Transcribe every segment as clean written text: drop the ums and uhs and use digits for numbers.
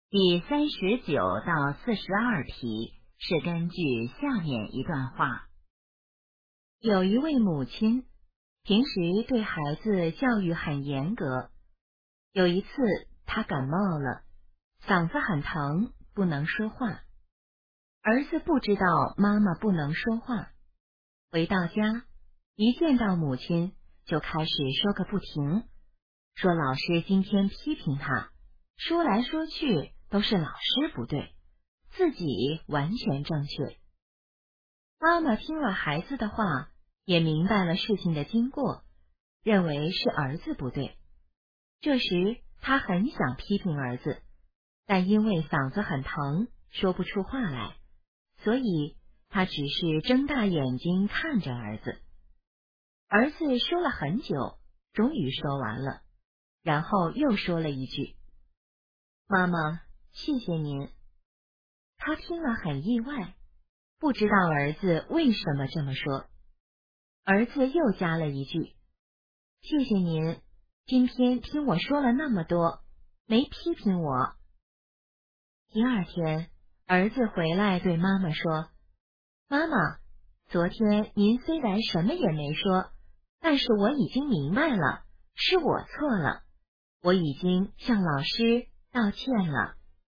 第39到42题是根据下面一段话。 有一位母亲，平时对孩子教育很严格。有一次，她感冒了，嗓子很疼，不能说话。儿子不知道妈妈不能说话，回到家，一见到母亲，就开始说个不停，说老师今天批评他，说来说去都是老师不对，自己完全正确。妈妈听了孩子的话，也明白了事情的经过，认为是儿子不对。这时她很想批评儿子，但因为嗓子很疼，说不出话来，所以她只是睁大眼睛看着儿子。儿子说了很久，终于说完了，然后又说了一句：妈妈，谢谢您。他听了很意外，不知道儿子为什么这么说。儿子又加了一句：谢谢您，今天听我说了那么多，没批评我。第二天，儿子回来对妈妈说：妈妈，昨天您虽然什么也没说，但是我已经明白了，是我错了，我已经向老师道歉了。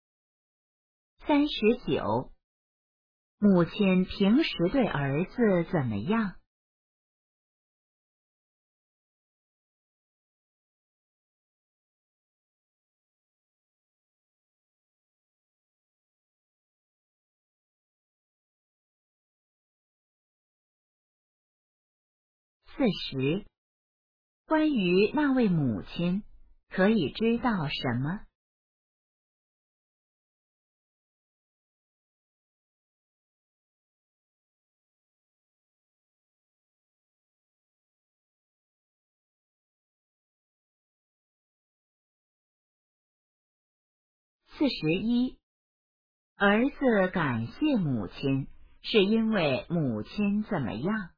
39，母亲平时对儿子怎么样？40，关于那位母亲，可以知道什么？41，儿子感谢母亲，是因为母亲怎么样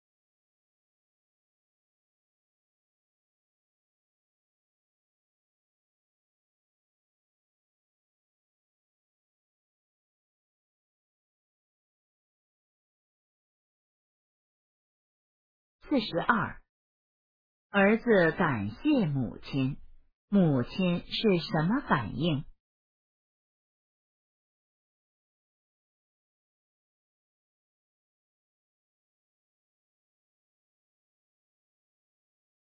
？42，儿子感谢母亲，母亲是什么反应？